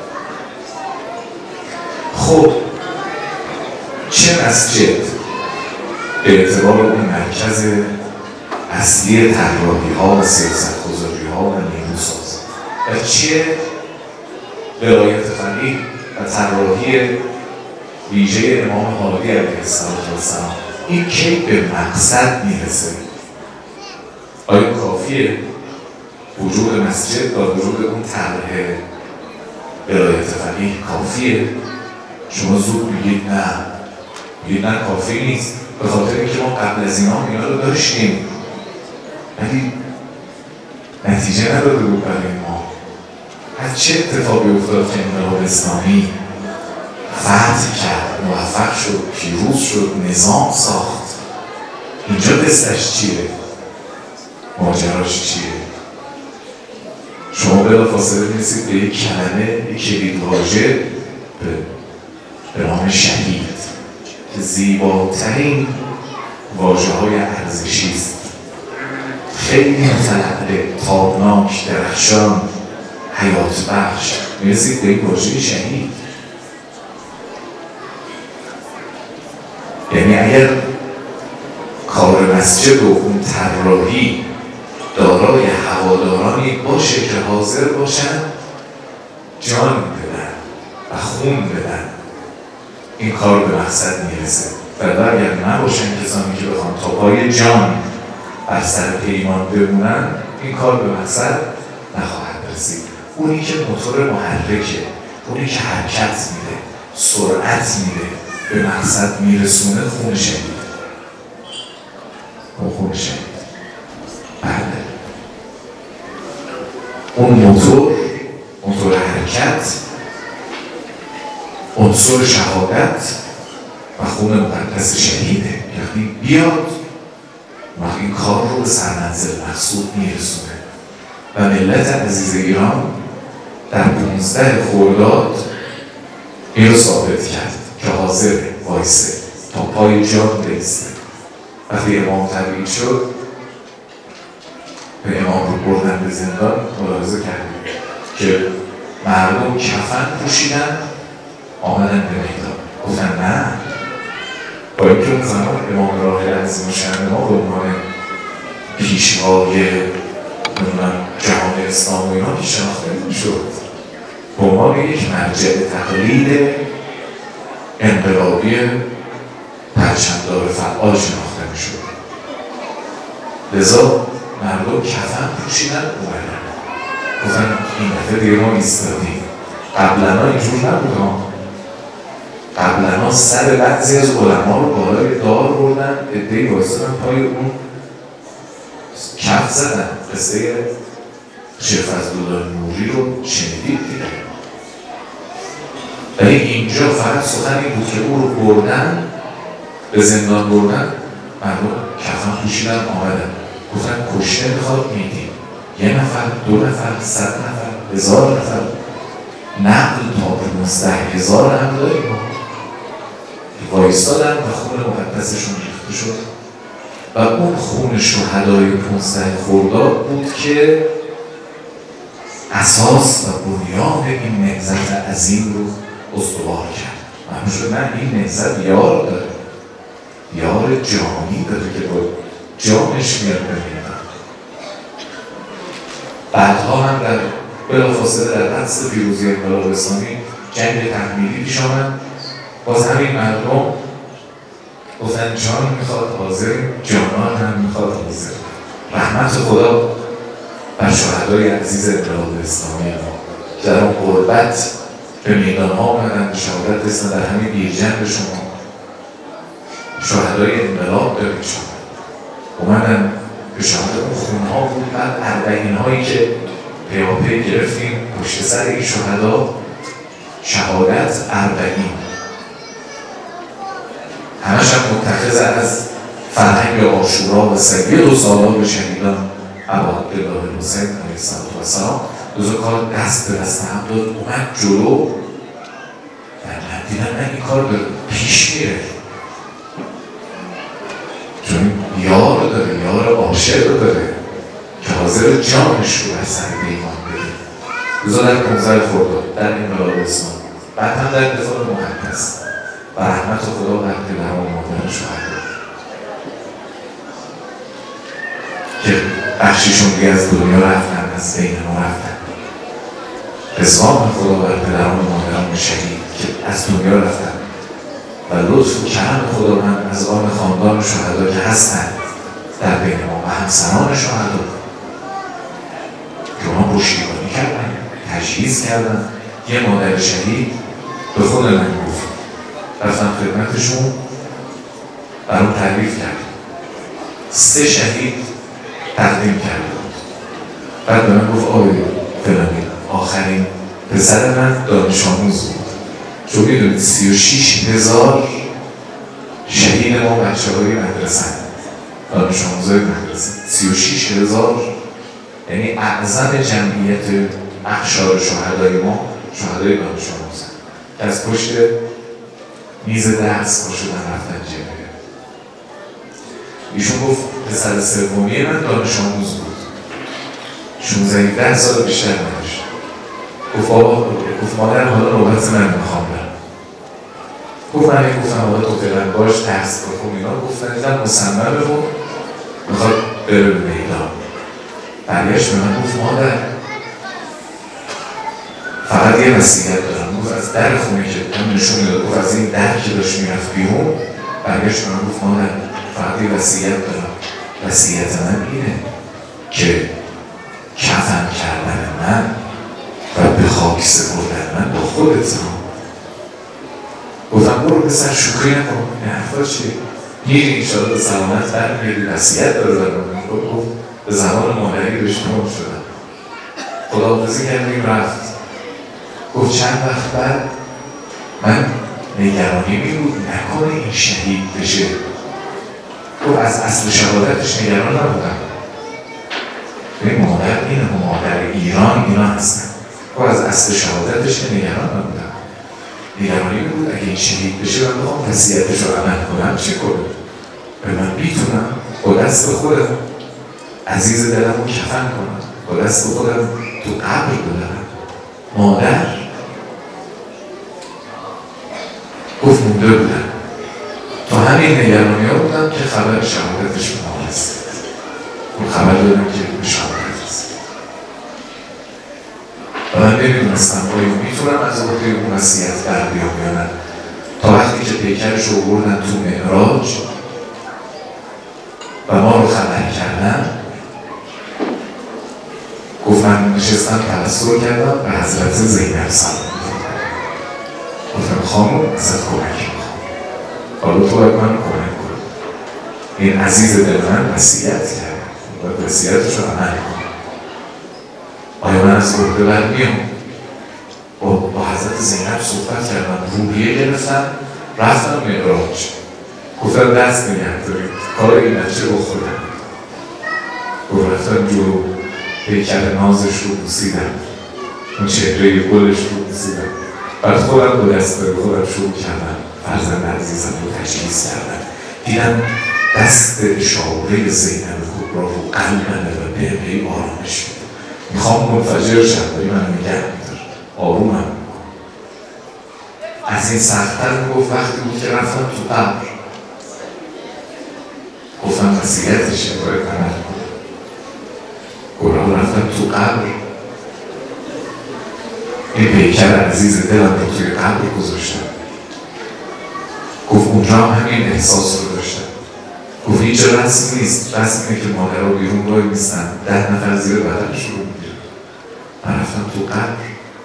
[SPEAKER 1] خب چه مسجد به اعتبار اون مرکز اصلی طراحی‌ها و سیاست‌گذاری‌ها و نیروساز و چیه ولایت فقیه و طراحی ویژه امام هادی علیه السلام، این کی به مقصد میرسه؟ آیا کافیه وجود مسجد و وجود اون طرح ولایت فقیه کافیه؟ شما زود میگید نه کافی نیست، به خاطر اینکه ما قبل از اینا رو داشتیم ولی نتیجه نداده بود برای ما. از چه اتفاقی افتاد که انقلاب اسلامی فتح کرد، موفق شد، پیروز شد، نظام ساخت؟ اینجا دستش چیه؟ ماجراش چیه؟ شما بلافاصله میرسید به یک کلمه، یک کلیدواژه به نام شهید که زیباترین واژه‌های ارزشی است، خیلی متنوع، تابناک، درخشان، حیات بخش. میرسید به این واژه شهید. یعنی اگر کار مسجد و اون طراحی دارای هوادارانی باشه که حاضر باشن جان بدن و خون بدن، این کار به مقصد میرسه. و اگر نباشن کسانی که بخوان تا پای جان بر سر پیمان بمونن، این کار به مقصد نخواهد رسید. اونی که موتور محرکه، اونی که حرکت میده، سرعت میده، به مقصد میرسونه، خون شهید. اون خون شهید. بله. اون موتور حرکت، عنصر شهادت و خون مقدس شهیده. یعنی بیاد و این کار رو به سرمنزل مقصود میرسونه. و ملت عزیز ایران در 15 خرداد این رو ثابت کرد که حاضر وایسه تا پای جان برسه. وقتی امام تبعید شد به امام رو بردن به زندان، ملاحظه کردیم که مردم کفن پوشیدن آمدن به میدان، گفتن نه، با اینکه اون زمان امام راحل عظیم الشأن ما به عنوان پیشوای جهان اسلام و اینا که شناخته میشد، به عنوان یک مرجع تقلید انقلابی پرچمدار فعال شناخته میشد. لذا مردم کفن پوشیدن اومدن، گفتن این دفعه دیگه ما ایستادیم. قبلنا اینجور نبود. قبلنا سر بعضی از علما رو بالای دار بردن، عده‌ای وایسادن پای اون کف زدن. قصه شیخ فضلالله نوری رو شنیدید دیگه. ولی اینجا فقط سخن این بود که او رو بردن، به زندان بردن، مردم کفن پوشیدن آمدن، گفتن کشته میخواد میدیم. 1 نفر، 2 نفر، 100 نفر، 1000 نفر، نقل تا 15,000 هم داریم. وایستادن و خون مقدسشون ریخته شد و اون خون شهدای 15 خرداد بود که اساس و بنیان این نهضت عظیم رو استوار کرد. معلوم شد نه، این نهضت یار داره، یار جانی داره که با جانش میاد ببینن. بعدها هم در بلافاصله در عصر پیروزی انقلاب اسلامی جنگ تحمیلی پیش آمد. باز همین مردم گفتن جان میخواد حاضر، جانان هم میخواد حاضر. رحمت خدا بر شهدای عزیز انقلاب اسلامی ما که در اون غربت به میدان ها آمدن، به شهادت رسیدن. در همین بیرجند شما شهدای انقلاب دارید، شما اومدن به شهادت اون خونها بود. بعد اربعین هایی که پیاپی گرفتیم پشت سر این شهدا، شهادت 40 همش هم متخذ از فرهنگ عاشورا و سید و سالار شهیدان ابا عبدالله حسین علیه السلام. دوزا کار دست به دست هم داد، اومد جلو من دیدم این کار داره پیش میره، چون یار داره، یار عاشق داره که حاضر جانش رو بر سر ایمان بده. روزا در 15 خرداد در انقلاب اسلامی، بعد هم در دفاع مقدس و رحمت خدا بر پدران و مادران شهدا که بخشیشون دیگه از دنیا رفتن، از بین ما رفتن. رضوان خدا بر پدران و مادران شهید که از دنیا رفتن و لطف و کرم خداوند از آن خاندان شهدا که هستن در بین ما و همسران شهدا که اونا پشتیبانی کردن، تجهیز کردن. یه مادر شهید به خود من گفت، رفتم خدمتشون، برام تعریف کرد 3 شهید تقدیم کرده بود. بعد به من گفت آقای فلانی آخرین پسر من دانش آموز بود، چون میدونید 36,000 شهید ما بچه های مدرسه، دانش آموزهای مدرسه 36,000، یعنی اعظم جمعیت اقشار شهدای ما شهدای دانش آموز که از پشت میز درس پا شدن رفتن جبهه. ایشون گفت پسر سومی من دانش آموز بود، 16 سال بیشتر نداشت. گفت مادر حالا نوبت من میخوام برم. گفت من گفتم حالا تو فعلا باش درس بخون اینا. گفتن دیدم مصممه بود میخواد بره به میدان. برگشت به من گفت مادر فقط یه وصیت دارم. گفت از در خونه که من نشون میداد، گفت از این در که داشت میرفت بیرون، برگشت به من گفت مادر فقط یه وصیت دارم. وصیت من اینه که کفن کردن من و به خاک سپردن من با خودت هم. گفتم برو پسر شوخی نکن، این حرفا چیه؟ میری انشاءالله سلامت برمیگردی. وصیت داره برم. گفت به زمان مادری دشمن شدم. خداحافظی کردیم رفت. گفت چند وقت بعد من نگرانی بود نکنه این شهید بشه. گفت از اصل شهادتش نگران نبودم. این مادر اینه، مادر ایران اینا هستن. گفت از اصل شهادتش نگران نبودم. نگرانی بود اگه این شهید بشه من بخوام وصیتش رو عمل کنم چه کنم؟ به من بیتونم با دست خودم عزیز دلم رو کفن کنم، با دست خودم تو قبر ببرم. مادر گفت مونده بودم، تو همین نگرانی ها بودم که خبر شهادتش به ما رسید. اون خبر دادم که به شهادت رسید و من نمیدونستم آیا میتونم از عهده اون وصیت بر بیام یا نه. تا وقتی که پیکرش رو بردن تو معراج و ما رو خبر کردن، گفت من نشستم تبصر کردم به حضرت زینب سلام گفتم خانم ازت کمک میخوام، حالا تو باید من کمک کنم. این عزیز دل من وصیت کرد، باید وصیتش رو عمل کنم. آیا من از عهده برمیام؟ با حضرت زینب صحبت کردم، روحیه گرفتم، رفتم معراج. گفتم دست نگه دارید، کار این نتیجه با خودم. گفت رفتم جلو، پیکر نازش رو بوسیدم، اون چهره گلش رو بوسیدم. بعد خودم با دست خودم شروع کردم فرزند عزیزم رو تجهیز کردم. دیدم دست اشاره زینب کبرا رو قلب منه و به آرامش میده. میخوام منفجر شم ولی من نگه میدار، آرومم میکن. از این سخت‌تر میگفت وقتی بود که رفتم تو قبر، گفتم وصیتشه باید عمل کنم. گفتم رفتم تو قبر، این پیکر عزیز دلم رو توی قبر گذاشتم. گفت اونجا هم همین احساس رو داشتم. گفت هیچ رسم نیست، رسم اینه که مادرها بیرون رای نیستن، 10 نفر زیر بدنش رو میگیرن. من رفتم تو قبر،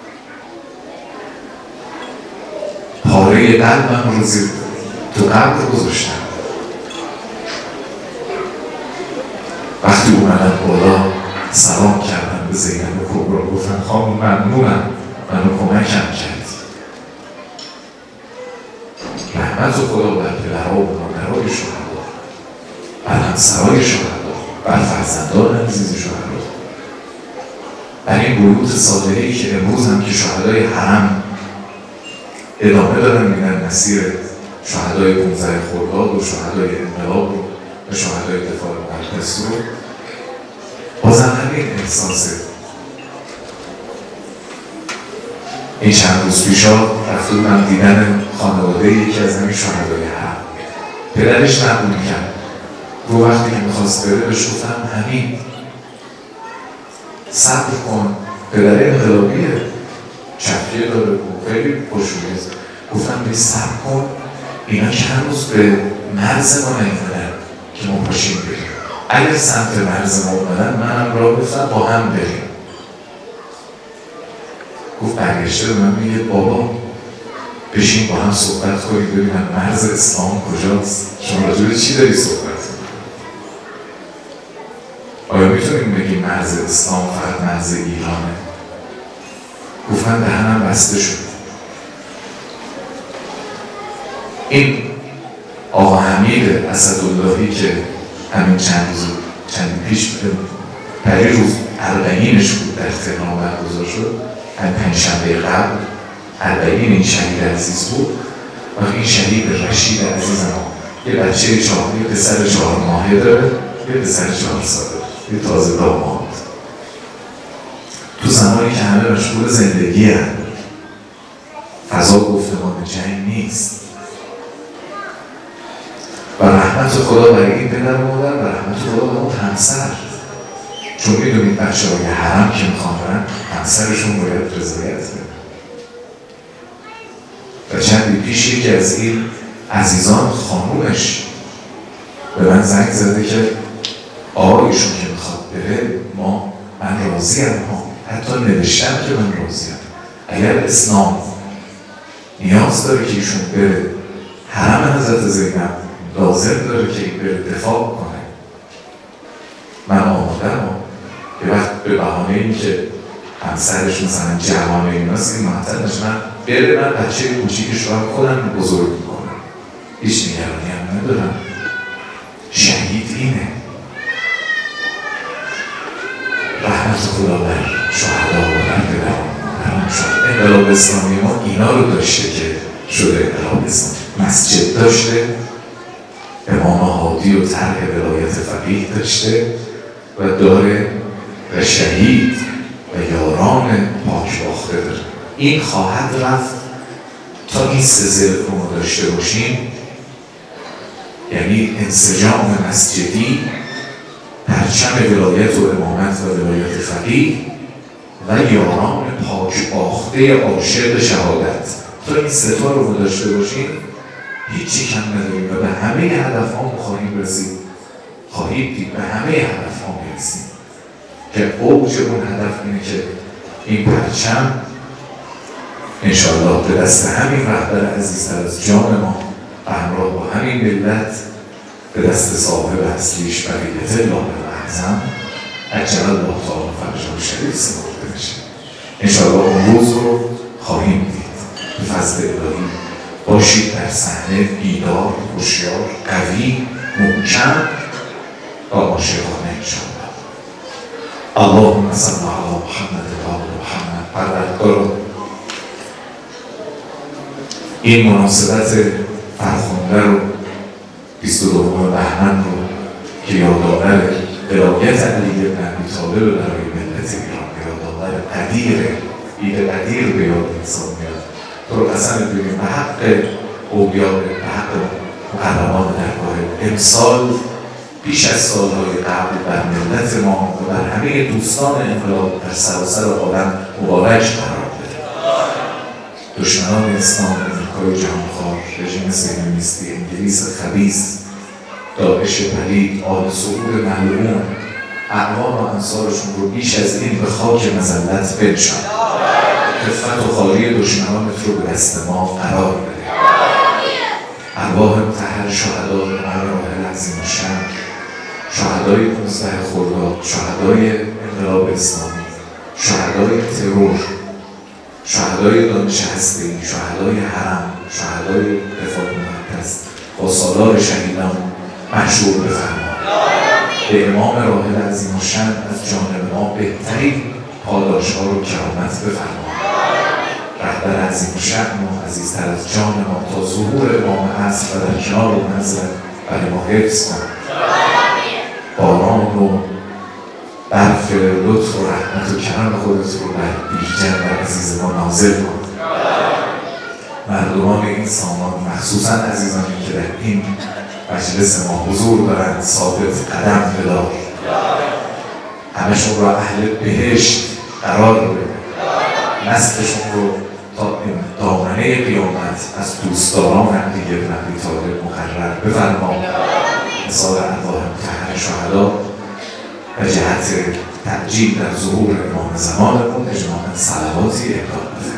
[SPEAKER 1] پاره قلبم رو زیر تو قبر گذاشتم. وقتی اومدم بالا سلام کردم به زینب کبرا، گفتم خانم ممنونم منو کمکم کرد. رحمت خدا بر پدرها و مادرهای شهدا، بر همسرای شهدا، بر فرزندان عزیز شهدا، بر این بیوت صالحه‌ای که امروز هم که شهدای حرم ادامه دارن میدن مسیر شهدای 15 خرداد و شهدای انقلاب رو و شهدای دفاع مقدس رو. بازم همین احساسه. این چند روز پیشا رفته بودم دیدن خانواده یکی از همین شهدای حق. پدرش نقل میکرد. رو وقتی که میخواست بره بهش گفتم همین صبر کن، پدر انقلابیه، چفیه داره، خیلی خوشویه. گفتم بهش صبر کن، اینا چند روز به مرز ما نیومدن که ما پاشیم بریم. اگر سمت مرز ما اومدن منم راه گفتم با هم بریم. گفت برگشته به من میگه بابا بشین با هم صحبت کنیم ببینم مرز اسلام کجاست، شما راجع به چی داری صحبت کنیم؟ آیا میتونیم بگیم مرز اسلام فقط مرز ایرانه؟ گفتن دهنم بسته شد. این آقا حمید اسداللهی که همین چند پیش پریروز اربعینش بود در تهران برگزار شد، همین پنجشنبه قبل اربعین این شهید عزیز بود. و این شهید رشید عزیز یه بچه یه پسر 4 ماهه داره، یه پسر 4 ساله، یه تازه داماد. تو زمانی که همه مشغول زندگی هست، فضا گفتمان جنگ نیست. و رحمت خدا برای این پدر و مادر و رحمت خدا برای اون همسر. چون میدونید بچه های حرم که میخوان برن همسرشون باید رضایت بده. و چندی پیش یکی از این عزیزان خانومش به من زنگ زده که آقایشون که میخواد بره من راضیم حتی نوشتم که من راضیم. اگر اسلام نیاز داره که ایشون بره حرم حضرت زینب لازم داره که این بره دفاع کنه، من آمادم. یه وقت به بهانه این که همسرش مثلا جوانه ایناست این معطل نشه من بره، من بچه کوچیکش رو هم خودم بزرگ میکنم، هیچ نگرانی هم ندارم. شهید اینه. رحمت خدا بر شهدا و بر پدران شد. انقلاب اسلامی ما اینا رو داشته که شده انقلاب اسلامی. مسجد داشته، امام هادی و طرح ولایت فقیه داشته و داره و شهید و یاران پاکباخته داره. این خواهد رفت تا این سه رو ما داشته باشیم، یعنی انسجام مسجدی، پرچم ولایت و امامت و ولایت فقیه و یاران پاکباخته عاشق شهادت. تا این سه رو ما داشته باشیم هیچی کم نداریم و به همه هدف ها خواهیم رسید. خواهید دید به همه هدف ها میرسیم که اوج اون هدف اینه که این پرچم انشاءالله به دست همین رهبر عزیزتر از جان ما همراه با همین ملت به دست صاحب اصلیش بقیت الله اعظم عجل الله تعالی فرجه شریف سپرده بشه. انشاءالله اون روز رو خواهیم دید. به فضل الهی باشید در صحنه بیدار، هوشیار، قوی، محکم و عاشقانه انشاءالله. اللهم صل علی محمد و آل محمد. پروردگارا این مناسبت فرخنده رو 22 بهمن رو که یادآور ولایت علی بن ابی طالب برای ملت ایران، یادآور عید قدیر به یاد انسان میاد. تو رو قسم بگیم به حق اولیاء، به حق مقربان درگاه امسال بیش از سالهای قبل بر ملت ما و بر همه دوستان انقلاب در سراسر عالم مبارک قرار بده. دشمنان اسلام، امریکای جهانخوار، رژیم صهیونیستی، انگلیس خبیث، داعش پلید، آل سعود ملعون، اعوان و انصارشون رو بیش از این به خاک مذلت بنشان. خفت و خالی دشمنانت رو به دست ما قرار بده. ارواح مطهر شهدا مراحل عظیم الشأن، شهدای 15 خرداد، شهدای انقلاب اسلامی، شهدای ترور، شهدای دانش هسته‌ای، شهدای حرم، شهدای دفاع مقدس، با سالار شهیدان مشهور بفرما. به امام راحل عظیم الشأن از جانب ما بهترین پاداش‌ها رو کرامت بفرما. رهبر برادر عظیم شأن و عزیزتر از جان ما تا ظهور امام عصر و در کنار منزل برای ما حفظ کن. باران و برف لطف و رحمت و کرم خودت رو بر بیژن و عزیز ما نازل کن. مردمان این سامان مخصوصا عزیزانی که در این مجلس ما حضور دارند ثابت قدم بدار، همشون رو اهل بهشت قرار رو بده، نسلشون رو تا دامنه قیامت از دوستداران علی بن ابی طالب مقرر بفرما. مثال ارواح مطهر شهدا و جهت تعجیل در ظهور امام زمانمون اجماعاً صلواتی اهدا بفرما.